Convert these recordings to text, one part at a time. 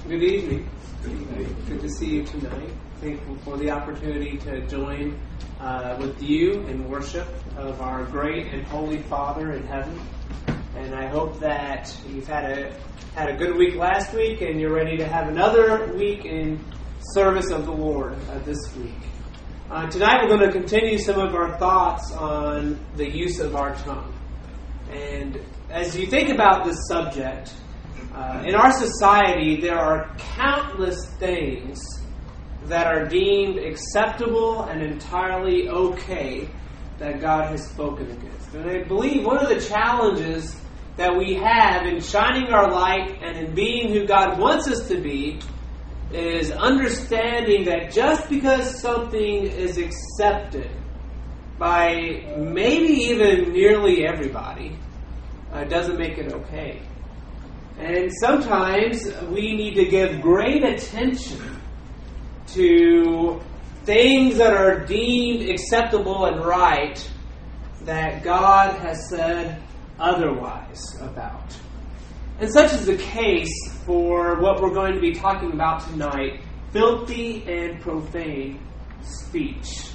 Good evening. Good to see you tonight. Thankful for the opportunity to join with you in worship of our great and holy Father in heaven. And I hope that you've had a good week last week and you're ready to have another week in service of the Lord this week. Tonight we're going to continue some of our thoughts on the use of our tongue. And as you think about this subject, in our society, there are countless things that are deemed acceptable and entirely okay that God has spoken against. And I believe one of the challenges that we have in shining our light and in being who God wants us to be is understanding that just because something is accepted by maybe even nearly everybody doesn't make it okay. And sometimes we need to give great attention to things that are deemed acceptable and right that God has said otherwise about. And such is the case for what we're going to be talking about tonight, filthy and profane speech.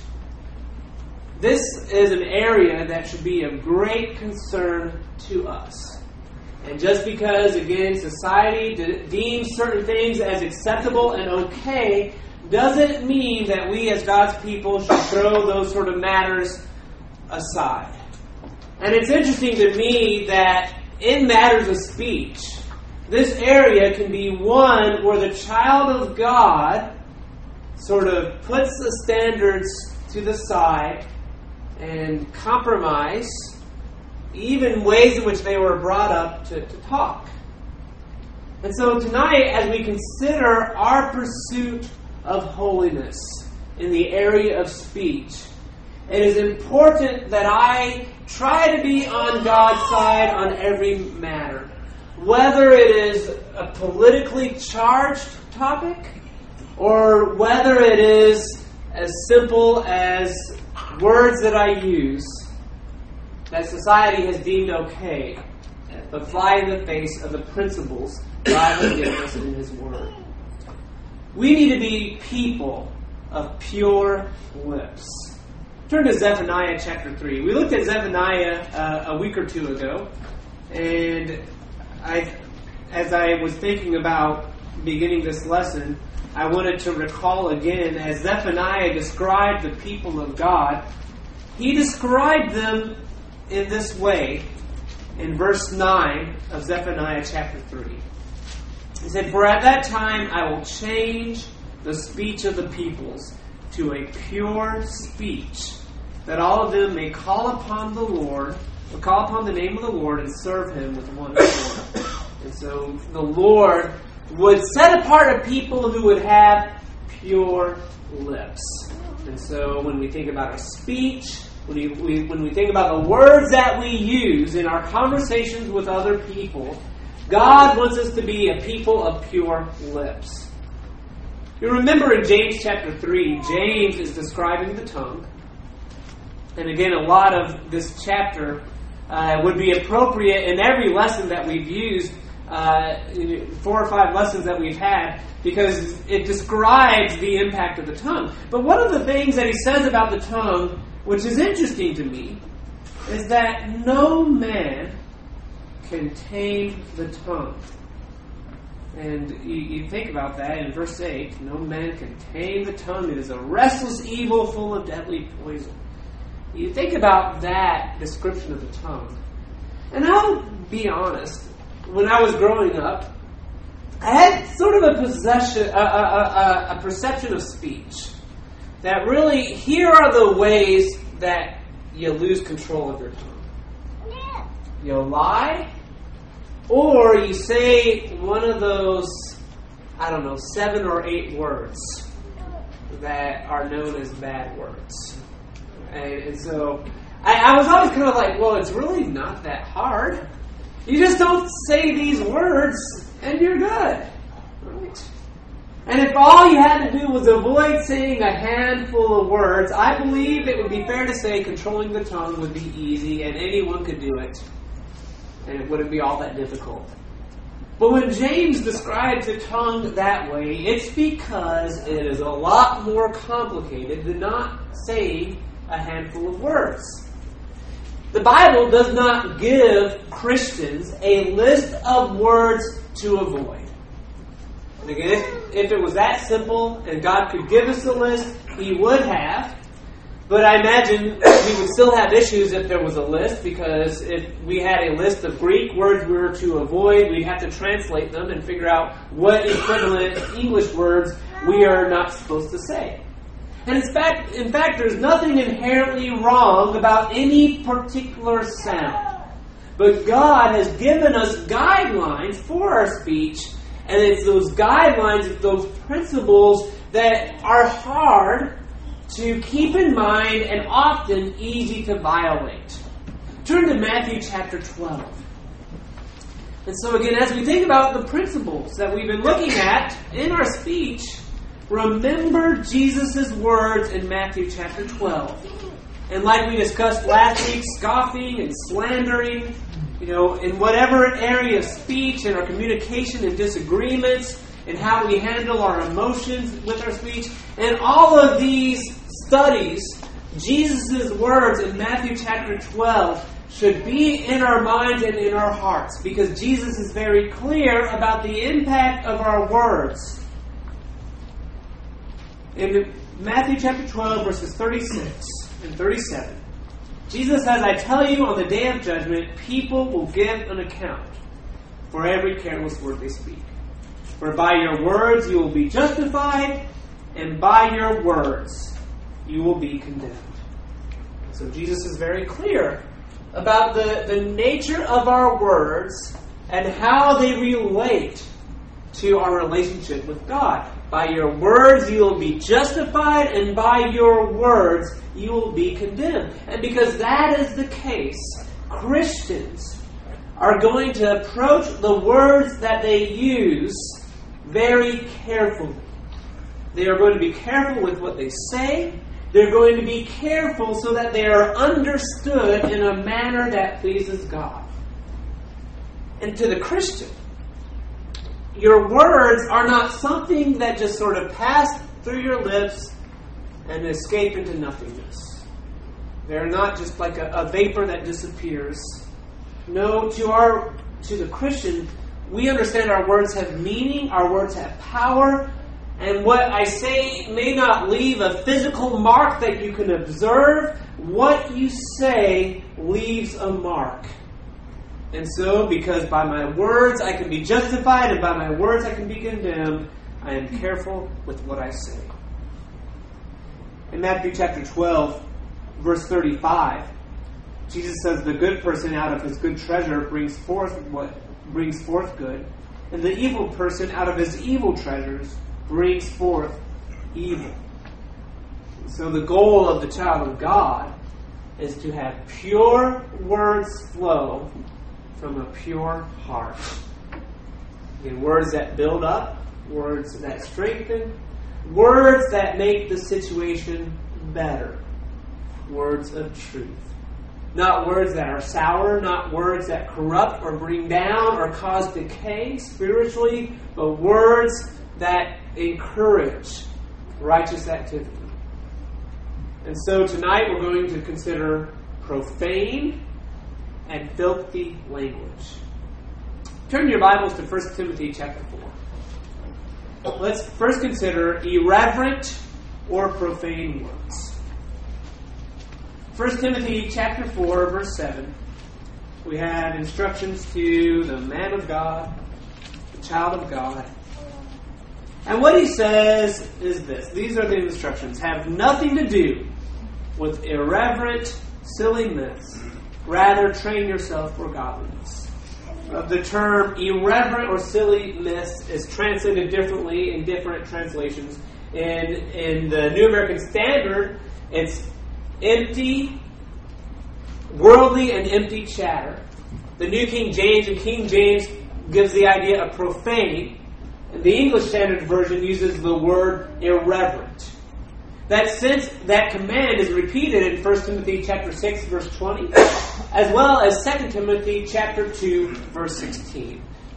This is an area that should be of great concern to us. And just because, again, society deems certain things as acceptable and okay, doesn't mean that we as God's people should throw those sort of matters aside. And it's interesting to me that in matters of speech, this area can be one where the child of God sort of puts the standards to the side and compromise even ways in which they were brought up to talk. And so tonight, as we consider our pursuit of holiness in the area of speech, it is important that I try to be on God's side on every matter. Whether it is a politically charged topic, or whether it is as simple as words that I use that society has deemed okay, but fly in the face of the principles God has given us in His Word. We need to be people of pure lips. Turn to Zephaniah chapter 3. We looked at Zephaniah a week or two ago, and as I was thinking about beginning this lesson, I wanted to recall again, as Zephaniah described the people of God, he described them in this way in verse 9 of Zephaniah chapter 3. He said, "For at that time I will change the speech of the peoples to a pure speech, that all of them may call upon the Lord, or call upon the name of the Lord and serve Him with one accord." And so the Lord would set apart a people who would have pure lips. And so when we think about our speech, when we think about the words that we use in our conversations with other people, God wants us to be a people of pure lips. You remember in James chapter 3, James is describing the tongue. And again, a lot of this chapter would be appropriate in every lesson that we've used, 4 or 5 lessons that we've had, because it describes the impact of the tongue. But one of the things that he says about the tongue, which is interesting to me, is that no man can tame the tongue. And you think about that in verse 8, no man can tame the tongue. It is a restless evil full of deadly poison. You think about that description of the tongue. And I'll be honest, when I was growing up, I had sort of a perception of speech. That really, here are the ways that you lose control of your tongue. You lie, or you say one of those, 7 or 8 words that are known as bad words. And so, I was always kind of like, well, it's really not that hard. You just don't say these words, and you're good. Right? And if all you had to do was avoid saying a handful of words, I believe it would be fair to say controlling the tongue would be easy and anyone could do it. And it wouldn't be all that difficult. But when James describes the tongue that way, it's because it is a lot more complicated than not saying a handful of words. The Bible does not give Christians a list of words to avoid. And again, if it was that simple and God could give us a list, He would have. But I imagine we would still have issues if there was a list, because if we had a list of Greek words we were to avoid, we'd have to translate them and figure out what equivalent English words we are not supposed to say. And in fact, there's nothing inherently wrong about any particular sound. But God has given us guidelines for our speech, and it's those guidelines, it's those principles that are hard to keep in mind and often easy to violate. Turn to Matthew chapter 12. And so again, as we think about the principles that we've been looking at in our speech, remember Jesus' words in Matthew chapter 12. And like we discussed last week, scoffing and slandering, in whatever area of speech and our communication and disagreements and how we handle our emotions with our speech, and all of these studies, Jesus' words in Matthew chapter 12 should be in our minds and in our hearts, because Jesus is very clear about the impact of our words. In Matthew chapter 12, verses 36 and 37, Jesus says, "I tell you, on the day of judgment, people will give an account for every careless word they speak. For by your words you will be justified, and by your words you will be condemned." So Jesus is very clear about the nature of our words and how they relate to our relationship with God. By your words you will be justified, and by your words you will be condemned. And because that is the case, Christians are going to approach the words that they use very carefully. They are going to be careful with what they say. They're going to be careful so that they are understood in a manner that pleases God. And to the Christian, your words are not something that just sort of pass through your lips and escape into nothingness. They're not just like a vapor that disappears. No, to the Christian, we understand our words have meaning, our words have power, and what I say may not leave a physical mark that you can observe. What you say leaves a mark. And so, because by my words I can be justified, and by my words I can be condemned, I am careful with what I say. In Matthew chapter 12, verse 35, Jesus says, "The good person out of his good treasure brings forth good, and the evil person out of his evil treasures brings forth evil." So the goal of the child of God is to have pure words flow from a pure heart. In words that build up, words that strengthen, words that make the situation better, words of truth. Not words that are sour, not words that corrupt or bring down or cause decay spiritually, but words that encourage righteous activity. And so tonight we're going to consider profane and filthy language. Turn your Bibles to 1 Timothy chapter 4. Let's first consider irreverent or profane words. 1 Timothy chapter 4, verse 7. We have instructions to the man of God, the child of God. And what he says is this. These are the instructions. Have nothing to do with irreverent, silly myths. Rather, train yourself for godliness. The term irreverent or silly myths is translated differently in different translations. In the New American Standard, it's empty, worldly and empty chatter. The New King James and King James gives the idea of profane. And the English Standard Version uses the word irreverent. That since that command is repeated in 1 Timothy chapter 6, verse 20, as well as 2 Timothy chapter 2, verse 16.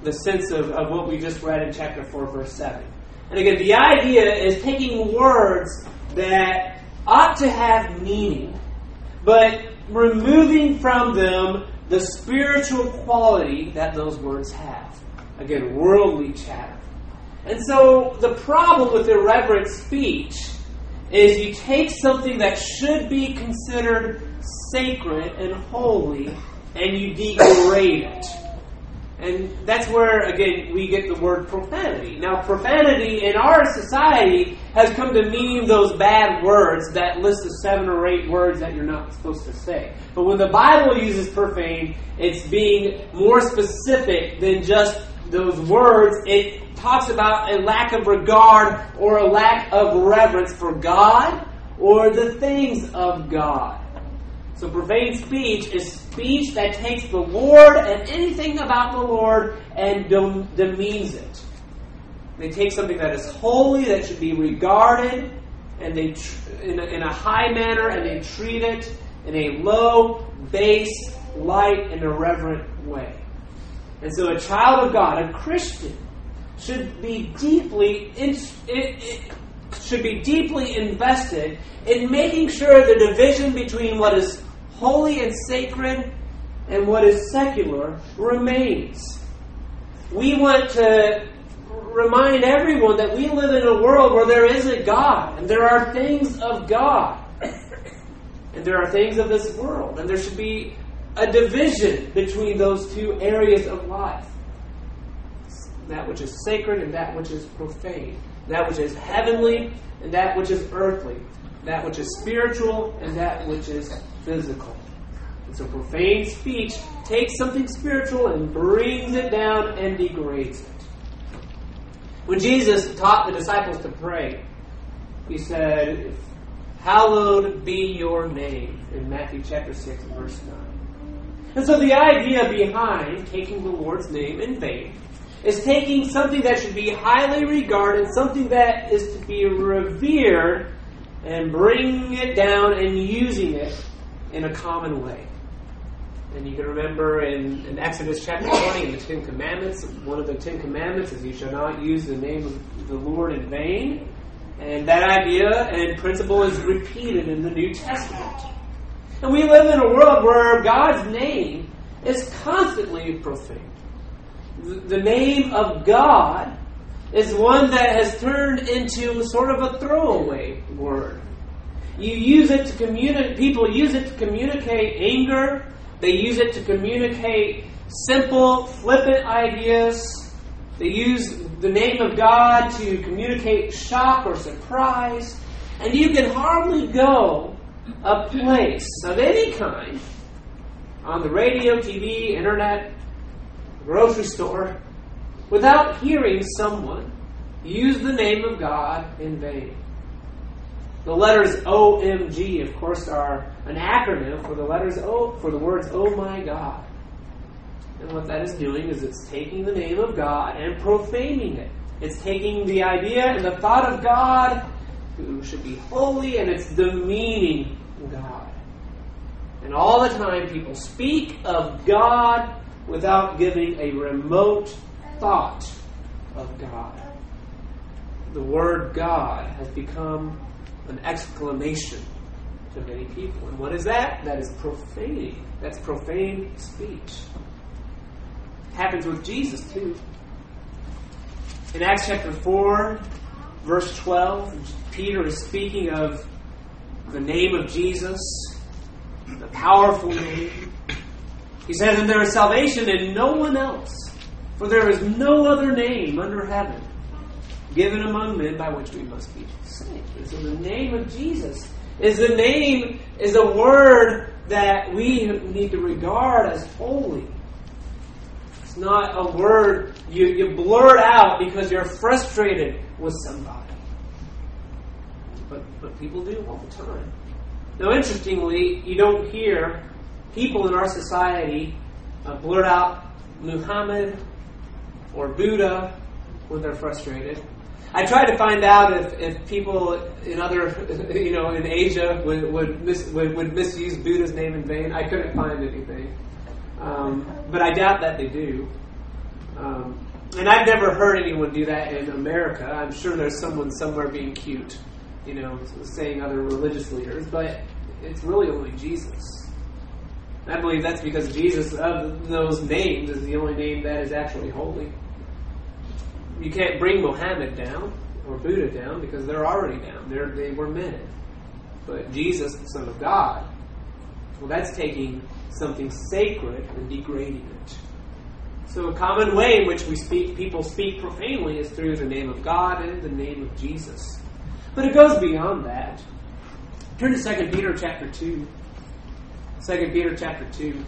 the sense of what we just read in chapter 4, verse 7. And again, the idea is taking words that ought to have meaning, but removing from them the spiritual quality that those words have. Again, worldly chatter. And so the problem with irreverent speech is you take something that should be considered sacred and holy and you degrade it. And that's where, again, we get the word profanity. Now, profanity in our society has come to mean those bad words that list the 7 or 8 words that you're not supposed to say. But when the Bible uses profane, it's being more specific than just those words. It talks about a lack of regard or a lack of reverence for God or the things of God. So profane speech is speech that takes the Lord and anything about the Lord and demeans it. They take something that is holy, that should be regarded, and they in a high manner, and they treat it in a low, base, light, and irreverent way. And so a child of God, a Christian, should be deeply invested in making sure the division between what is holy and sacred and what is secular remains. We want to remind everyone that we live in a world where there is a God, and there are things of God, and there are things of this world, and there should be a division between those two areas of life. That which is sacred and that which is profane. That which is heavenly and that which is earthly. That which is spiritual and that which is physical. And so profane speech takes something spiritual and brings it down and degrades it. When Jesus taught the disciples to pray, He said, "Hallowed be your name," in Matthew chapter 6, verse 9. And so the idea behind taking the Lord's name in vain is taking something that should be highly regarded, something that is to be revered, and bringing it down and using it in a common way. And you can remember in Exodus chapter 20, in the 10 Commandments, one of the 10 Commandments is you shall not use the name of the Lord in vain. And that idea and principle is repeated in the New Testament. And we live in a world where God's name is constantly profaned. The name of God is one that has turned into sort of a throwaway word. You use it to communicate. People use it to communicate anger. They use it to communicate simple, flippant ideas. They use the name of God to communicate shock or surprise. And you can hardly go a place of any kind on the radio, TV, internet, grocery store without hearing someone use the name of God in vain. The letters OMG, of course, are an acronym for the words "Oh my God." And what that is doing is it's taking the name of God and profaning it. It's taking the idea and the thought of God, who should be holy, and it's demeaning God. And all the time people speak of God without giving a remote thought of God. The word God has become an exclamation to many people. And what is that? That is profaning. That's profane speech. It happens with Jesus too. In Acts chapter 4, verse 12, Peter is speaking of the name of Jesus, the powerful name. He says, "And there is salvation in no one else, for there is no other name under heaven given among men by which we must be saved." And so the name of Jesus is a word that we need to regard as holy. It's not a word you blurt out because you're frustrated with somebody. But people do all the time. Now, interestingly, you don't hear people in our society blurt out Muhammad or Buddha when they're frustrated. I tried to find out if people in other, in Asia would misuse Buddha's name in vain. I couldn't find anything, but I doubt that they do. And I've never heard anyone do that in America. I'm sure there's someone somewhere being cute, saying other religious leaders, but it's really only Jesus. And I believe that's because Jesus, of those names, is the only name that is actually holy. You can't bring Muhammad down or Buddha down because they're already down. They were men. But Jesus, the Son of God, well, that's taking something sacred and degrading it. So a common way in which people speak profanely is through the name of God and the name of Jesus. But it goes beyond that. Turn to 2 Peter chapter 2. 2 Peter chapter 2.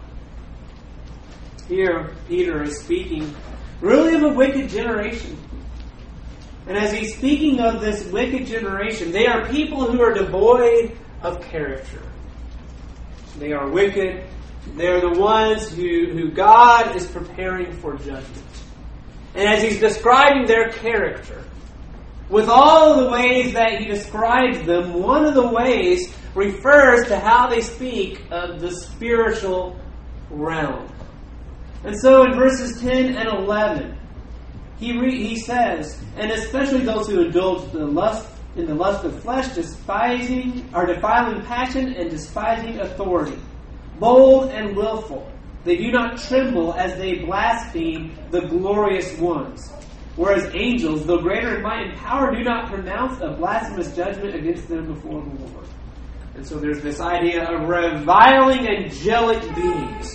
Here, Peter is speaking really of a wicked generation. And as he's speaking of this wicked generation, they are people who are devoid of character. They are wicked. They are the ones who God is preparing for judgment. And as he's describing their character, with all of the ways that he describes them, one of the ways refers to how they speak of the spiritual realm. And so in verses 10 and 11, he says, and especially those who indulge in the lust of flesh, defiling passion and despising authority, bold and willful, they do not tremble as they blaspheme the glorious ones. Whereas angels, though greater in might and power, do not pronounce a blasphemous judgment against them before the Lord. And so there's this idea of reviling angelic beings.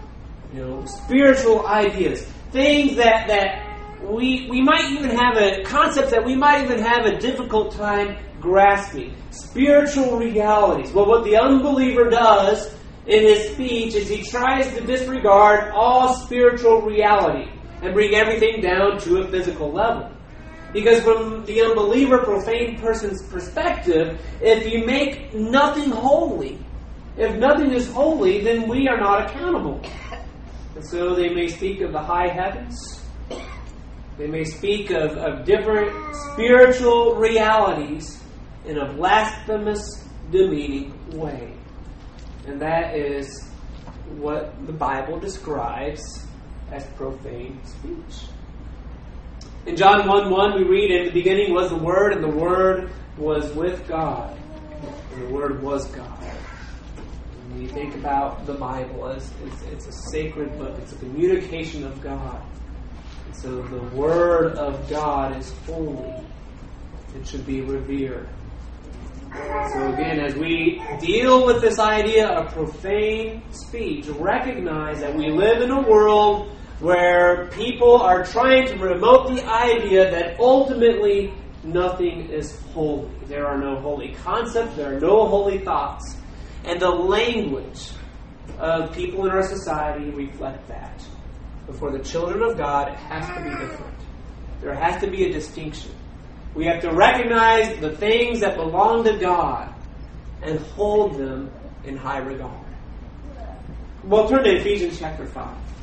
Spiritual ideas. Things that we might even have concepts that we might even have a difficult time grasping. Spiritual realities. Well, what the unbeliever does in his speech is he tries to disregard all spiritual reality and bring everything down to a physical level. Because from the unbeliever, profane person's perspective, if you make nothing holy, if nothing is holy, then we are not accountable. And so they may speak of the high heavens. They may speak of different spiritual realities in a blasphemous, demeaning way. And that is what the Bible describes as profane speech. In John 1:1 we read, in the beginning was the Word, and the Word was with God. And the Word was God. When you think about the Bible, it's a sacred book. It's a communication of God. And so the Word of God is holy. It should be revered. So again, as we deal with this idea of profane speech, recognize that we live in a world where people are trying to promote the idea that ultimately nothing is holy. There are no holy concepts, there are no holy thoughts. And the language of people in our society reflect that. But for the children of God, it has to be different. There has to be a distinction. We have to recognize the things that belong to God and hold them in high regard. Well, turn to Ephesians chapter 5.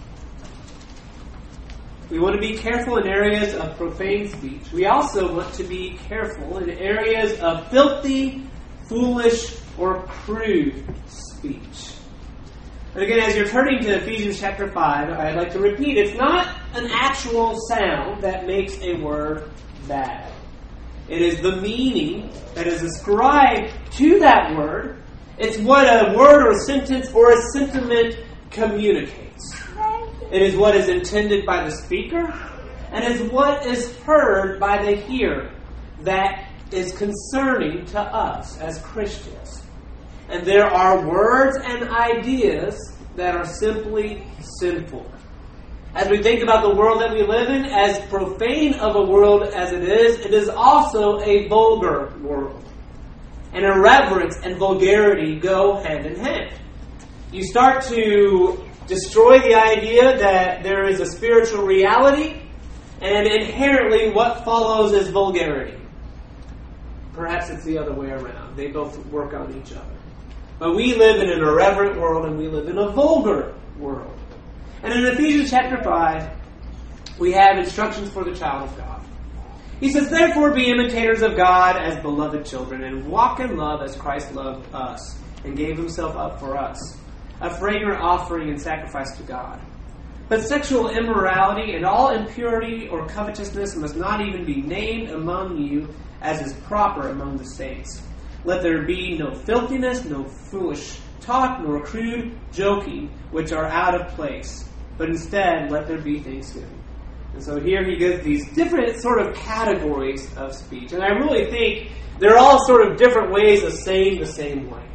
We want to be careful in areas of profane speech. We also want to be careful in areas of filthy, foolish, or crude speech. And again, as you're turning to Ephesians chapter 5, I'd like to repeat, it's not an actual sound that makes a word bad. It is the meaning that is ascribed to that word. It's what a word or a sentence or a sentiment communicates. It is what is intended by the speaker, and is what is heard by the hearer that is concerning to us as Christians. And there are words and ideas that are simply sinful. As we think about the world that we live in, as profane of a world as it is also a vulgar world. And irreverence and vulgarity go hand in hand. You start to destroy the idea that there is a spiritual reality, and inherently what follows is vulgarity. Perhaps it's the other way around. They both work on each other. But we live in an irreverent world, and we live in a vulgar world. And in Ephesians chapter 5, we have instructions for the child of God. He says, therefore be imitators of God as beloved children, and walk in love as Christ loved us, and gave himself up for us, a fragrant offering and sacrifice to God. But sexual immorality and all impurity or covetousness must not even be named among you, as is proper among the saints. Let there be no filthiness, no foolish talk, nor crude joking, which are out of place. But instead, let there be thanksgiving. And so here he gives these different sort of categories of speech. And I really think they're all sort of different ways of saying the same way.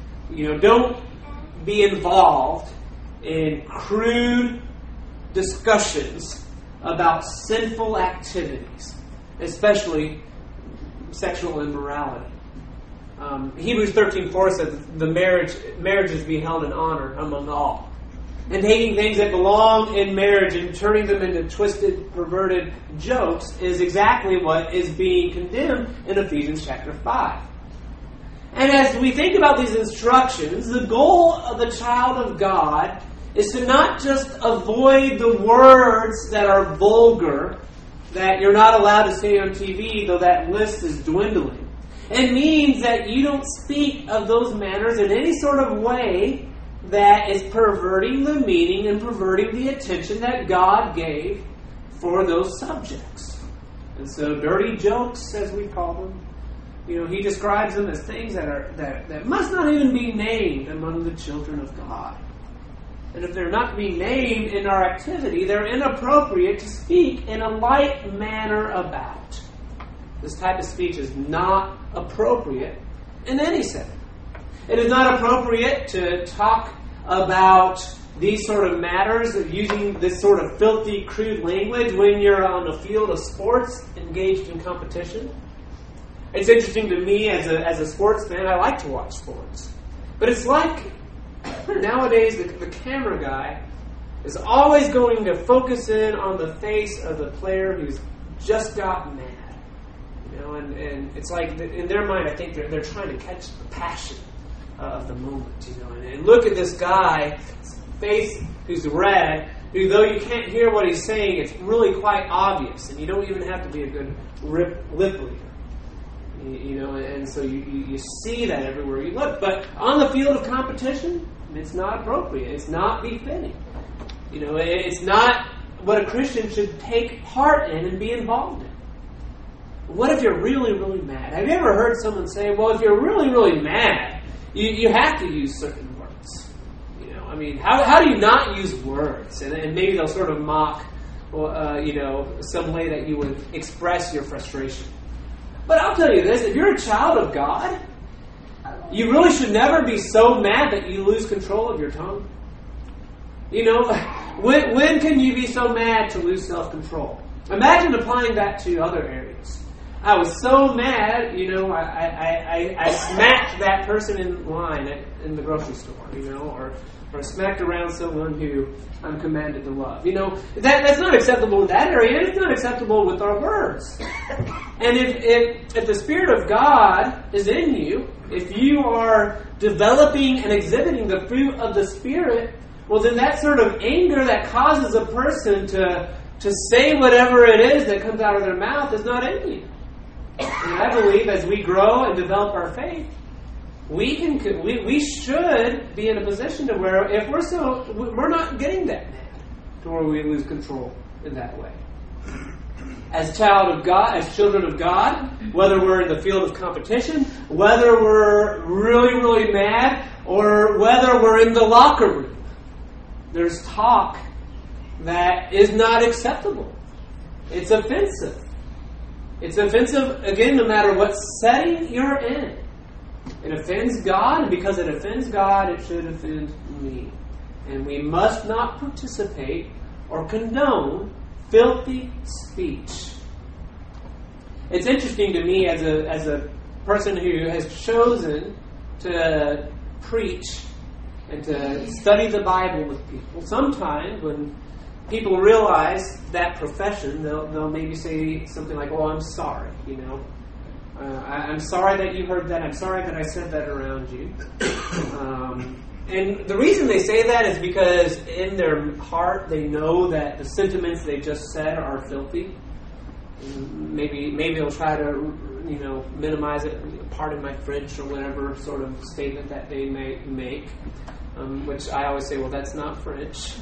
Don't be involved in crude discussions about sinful activities, especially sexual immorality. Hebrews 13:4 says the marriages be held in honor among all. And taking things that belong in marriage and turning them into twisted, perverted jokes is exactly what is being condemned in Ephesians chapter 5. And as we think about these instructions, the goal of the child of God is to not just avoid the words that are vulgar, that you're not allowed to say on TV, though that list is dwindling. It means that you don't speak of those manners in any sort of way that is perverting the meaning and perverting the attention that God gave for those subjects. And so dirty jokes, as we call them, he describes them as things that must not even be named among the children of God. And if they're not to be named in our activity, they're inappropriate to speak in a light manner about. This type of speech is not appropriate in any setting. It is not appropriate to talk about these sort of matters of using this sort of filthy, crude language when you're on the field of sports engaged in competition. It's interesting to me as a sports fan, I like to watch sports. But it's like nowadays the camera guy is always going to focus in on the face of the player who's just got mad. And it's like in their mind, I think they're trying to catch the passion of the moment. And look at this guy's face who's red, who though you can't hear what he's saying, it's really quite obvious, and you don't even have to be a good lip reader. And so you see that everywhere you look. But on the field of competition, it's not appropriate. It's not befitting. It's not what a Christian should take part in and be involved in. What if you're really, really mad? Have you ever heard someone say, well, if you're really, really mad, you have to use certain words? How do you not use words? And maybe they'll sort of mock, some way that you would express your frustration. But I'll tell you this, if you're a child of God, you really should never be so mad that you lose control of your tongue. When can you be so mad to lose self-control? Imagine applying that to other areas. I was so mad, I smacked that person in line in the grocery store, or smacked around someone who I'm commanded to love. That's not acceptable in that area, and it's not acceptable with our words. And if the Spirit of God is in you, if you are developing and exhibiting the fruit of the Spirit, well, then that sort of anger that causes a person to say whatever it is that comes out of their mouth is not in you. And I believe as we grow and develop our faith, we should be in a position to where if we're not getting that mad to where we lose control in that way. As child of God, as children of God, whether we're in the field of competition, whether we're really, really mad, or whether we're in the locker room, there's talk that is not acceptable. It's offensive. It's offensive, again, no matter what setting you're in. It offends God, and because it offends God, it should offend me. And we must not participate or condone filthy speech. It's interesting to me as a person who has chosen to preach and to study the Bible with people. Sometimes when people realize that profession, they'll maybe say something like, "Oh, I'm sorry, I'm sorry that you heard that. I'm sorry that I said that around you." And the reason they say that is because in their heart they know that the sentiments they just said are filthy. Maybe they'll try to minimize it, pardon my French, or whatever sort of statement that they may make. which I always say, well, that's not French.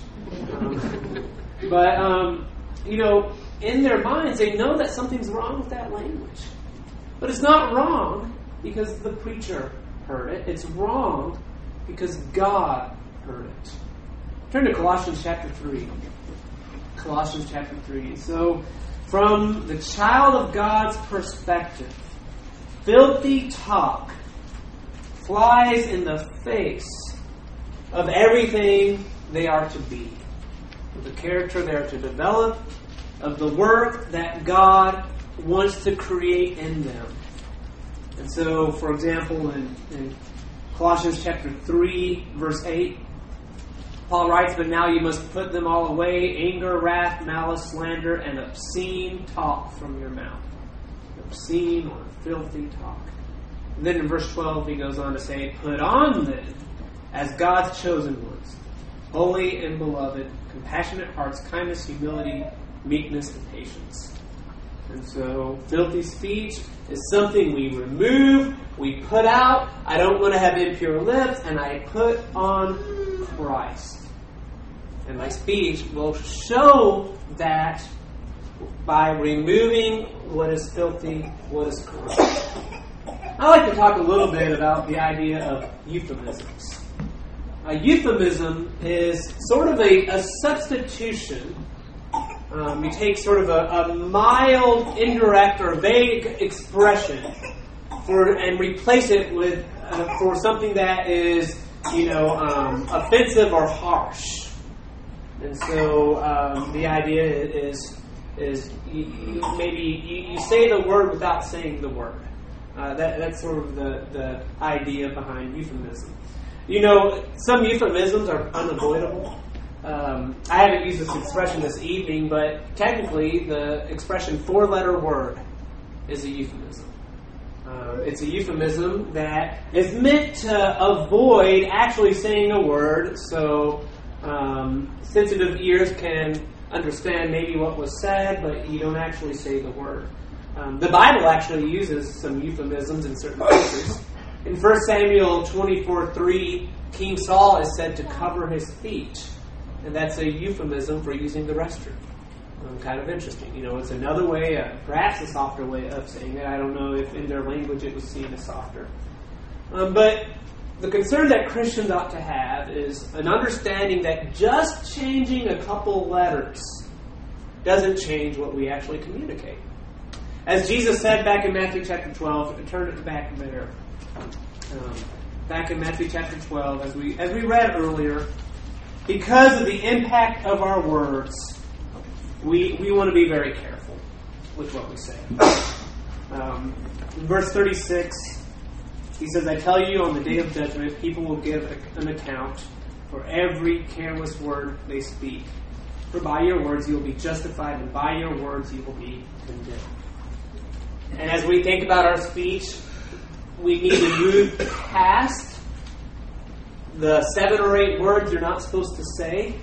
But in their minds, they know that something's wrong with that language. But it's not wrong because the preacher heard it. It's wrong because God heard it. Turn to Colossians chapter 3. Colossians chapter 3. So, from the child of God's perspective, filthy talk flies in the face of everything they are to be, of the character they are to develop, of the work that God wants to create in them. And so, for example, in Colossians chapter 3, verse 8, Paul writes, "But now you must put them all away, anger, wrath, malice, slander, and obscene talk from your mouth." Obscene or filthy talk. And then in verse 12 he goes on to say, "Put on then, as God's chosen ones, holy and beloved, compassionate hearts, kindness, humility, meekness, and patience." And so, filthy speech is something we remove, we put out. I don't want to have impure lips, and I put on Christ. And my speech will show that by removing what is filthy, what is corrupt. I like to talk a little bit about the idea of euphemisms. A euphemism is sort of a substitution. You take sort of a mild, indirect, or vague expression and replace it with for something that is, offensive or harsh. And so the idea is maybe you say the word without saying the word. That's sort of the idea behind euphemism. Some euphemisms are unavoidable. I haven't used this expression this evening, but technically the expression four-letter word is a euphemism. It's a euphemism that is meant to avoid actually saying a word, so sensitive ears can understand maybe what was said, but you don't actually say the word. The Bible actually uses some euphemisms in certain places. In 1 Samuel 24:3, King Saul is said to cover his feet. And that's a euphemism for using the restroom. Kind of interesting. It's another way, perhaps a softer way of saying it. I don't know if in their language it was seen as softer. But the concern that Christians ought to have is an understanding that just changing a couple letters doesn't change what we actually communicate. As Jesus said back in Matthew chapter 12, turn it back there. Back in Matthew chapter 12, as we read earlier, because of the impact of our words, we want to be very careful with what we say. In verse 36, he says, "I tell you, on the day of judgment, people will give an account for every careless word they speak. For by your words you will be justified, and by your words you will be condemned." And as we think about our speech, we need to move past the 7 or 8 words you're not supposed to say.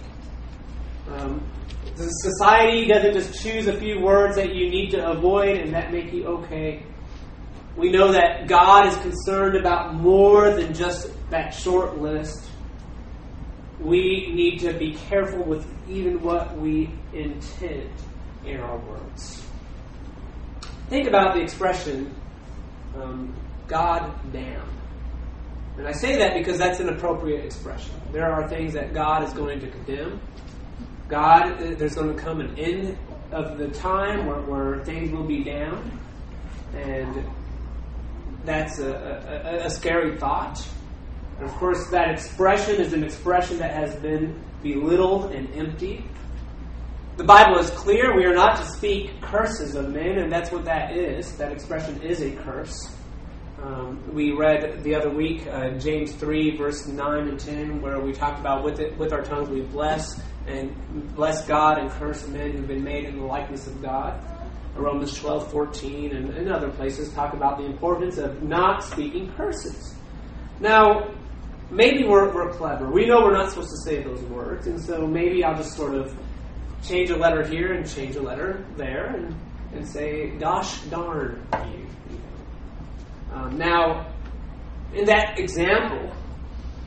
The society doesn't just choose a few words that you need to avoid and that make you okay. We know that God is concerned about more than just that short list. We need to be careful with even what we intend in our words. Think about the expression, God damn. And I say that because that's an appropriate expression. There are things that God is going to condemn. There's going to come an end of the time where things will be down. And that's a scary thought. And of course, that expression is an expression that has been belittled and emptied. The Bible is clear. We are not to speak curses of men, and that's what that is. That expression is a curse. We read the other week James 3, verse 9 and 10, where we talked about with our tongues we bless God and curse men who've been made in the likeness of God. Romans 12:14 and other places talk about the importance of not speaking curses. Now, maybe we're clever. We know we're not supposed to say those words, and so maybe I'll just sort of change a letter here and change a letter there and say, gosh darn you. Now, in that example,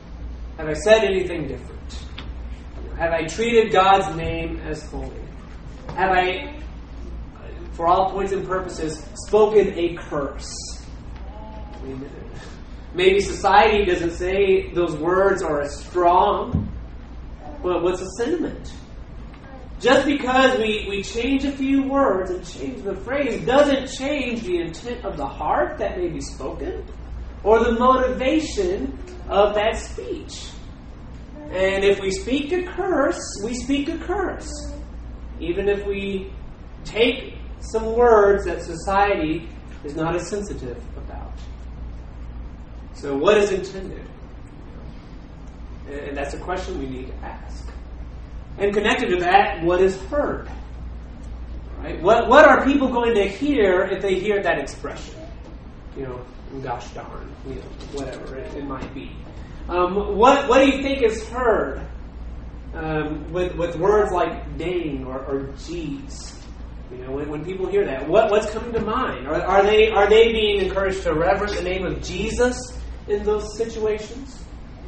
Have I said anything different? Have I treated God's name as holy? Have I, for all points and purposes, spoken a curse? I mean, maybe society doesn't say those words are as strong, but what's a sentiment? Just because we change a few words and change the phrase doesn't change the intent of the heart that may be spoken or the motivation of that speech. And if we speak a curse, we speak a curse. Even if we take some words that society is not as sensitive about. So what is intended? And that's a question we need to ask. And connected to that, what is heard? Right? What are people going to hear if they hear that expression? Gosh darn, whatever it might be. What do you think is heard with words like dang or geez? When people hear that, what's coming to mind? Are they being encouraged to reverence the name of Jesus in those situations?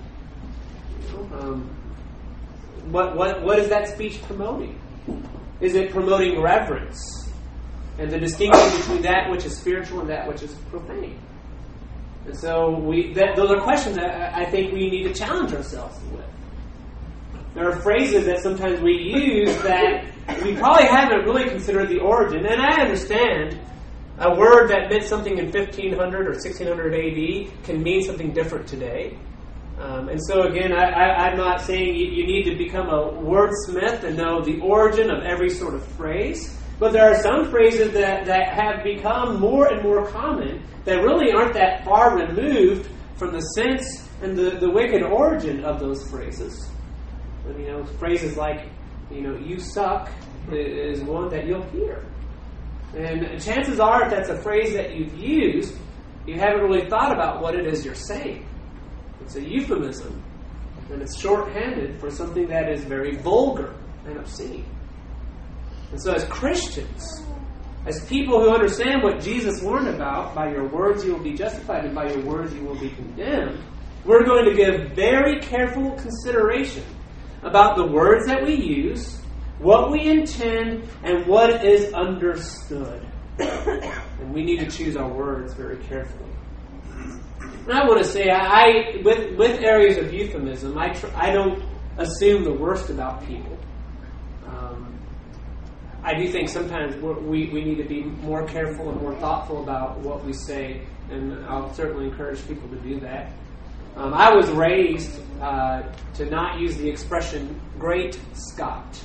What is that speech promoting? Is it promoting reverence and the distinction between that which is spiritual and that which is profane? And so those are questions that I think we need to challenge ourselves with. There are phrases that sometimes we use that we probably haven't really considered the origin. And I understand a word that meant something in 1500 or 1600 AD can mean something different today. And so again, I'm not saying you need to become a wordsmith and know the origin of every sort of phrase. But there are some phrases that have become more and more common that really aren't that far removed from the sense and the wicked origin of those phrases. Phrases like, you suck is one that you'll hear. And chances are, if that's a phrase that you've used, you haven't really thought about what it is you're saying. It's a euphemism, and it's shorthanded for something that is very vulgar and obscene. And so as Christians, as people who understand what Jesus warned about, by your words you will be justified and by your words you will be condemned, we're going to give very careful consideration about the words that we use, what we intend, and what is understood. And we need to choose our words very carefully. And I want to say, with areas of euphemism, I don't assume the worst about people. I do think sometimes we need to be more careful and more thoughtful about what we say, and I'll certainly encourage people to do that. I was raised to not use the expression "Great Scott."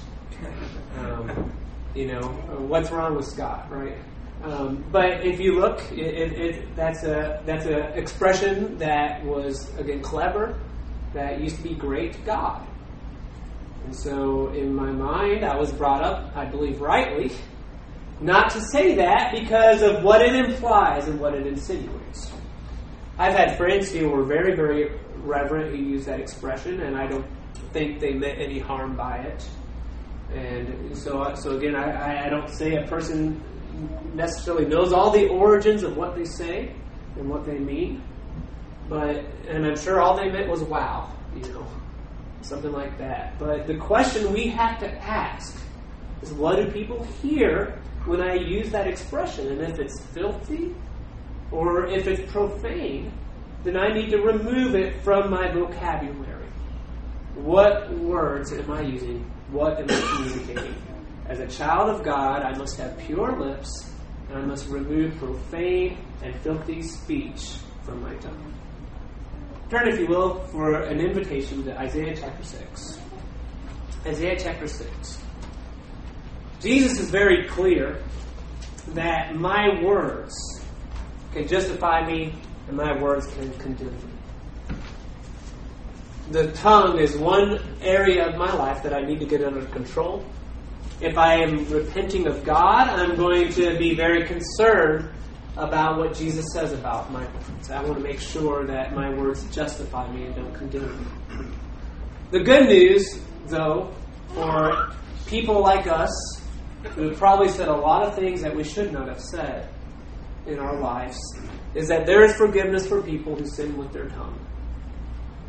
What's wrong with Scott, right? But if you look, that's a expression that was, again, clever, that used to be great God. And so in my mind, I was brought up, I believe rightly, not to say that because of what it implies and what it insinuates. I've had friends who were very, very reverent who use that expression, and I don't think they meant any harm by it. And so again, I don't say a person necessarily knows all the origins of what they say and what they mean, and I'm sure all they meant was wow, something like that. But the question we have to ask is, what do people hear when I use that expression? And if it's filthy or if it's profane, then I need to remove it from my vocabulary. What words am I using? What am I communicating? As a child of God, I must have pure lips, and I must remove profane and filthy speech from my tongue. Turn, if you will, for an invitation to Isaiah chapter 6. Isaiah chapter 6. Jesus is very clear that my words can justify me and my words can condemn me. The tongue is one area of my life that I need to get under control. If I am repenting of God, I'm going to be very concerned about what Jesus says about my words. I want to make sure that my words justify me and don't condemn me. The good news, though, for people like us who have probably said a lot of things that we should not have said in our lives, is that there is forgiveness for people who sin with their tongue.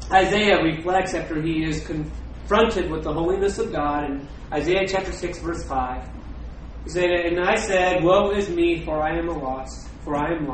Isaiah reflects after he is confronted with the holiness of God in Isaiah chapter 6, verse 5. He said, "And I said, Woe is me, for I am lost. For I am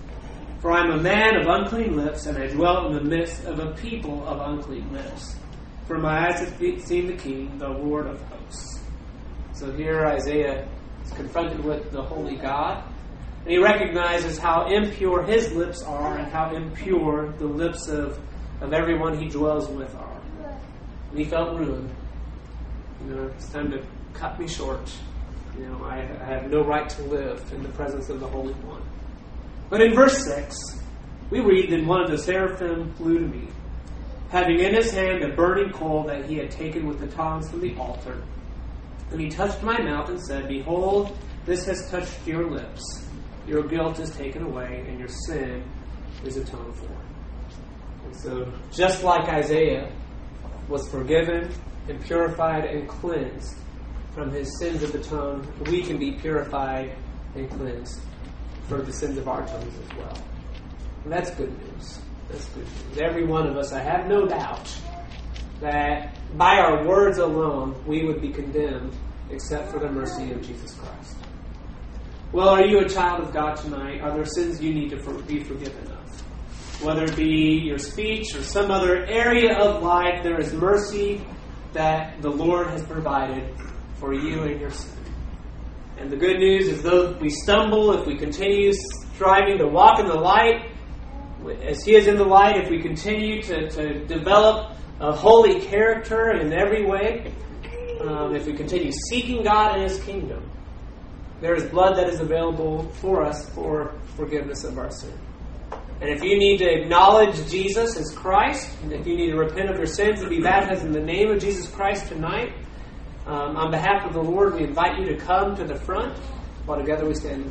a man of unclean lips, and I dwell in the midst of a people of unclean lips. For my eyes have seen the King, the Lord of hosts." So here Isaiah is confronted with the holy God, and he recognizes how impure his lips are and how impure the lips of everyone he dwells with are. And he felt ruined. It's time to cut me short. I have no right to live in the presence of the Holy One. But in verse 6, we read, "Then one of the seraphim flew to me, having in his hand a burning coal that he had taken with the tongs from the altar. And he touched my mouth and said, Behold, this has touched your lips. Your guilt is taken away, and your sin is atoned for." And so, just like Isaiah was forgiven and purified and cleansed from his sins of the tongue, we can be purified and cleansed for the sins of our tongues as well. And that's good news. That's good news. Every one of us, I have no doubt that by our words alone, we would be condemned except for the mercy of Jesus Christ. Well, are you a child of God tonight? Are there sins you need to be forgiven of? Whether it be your speech or some other area of life, there is mercy that the Lord has provided for you and your sin. And the good news is, though we stumble, if we continue striving to walk in the light, as He is in the light, if we continue to develop a holy character in every way, if we continue seeking God and His kingdom, there is blood that is available for us for forgiveness of our sin. And if you need to acknowledge Jesus as Christ, and if you need to repent of your sins and be baptized in the name of Jesus Christ tonight, on behalf of the Lord, we invite you to come to the front while together we stand.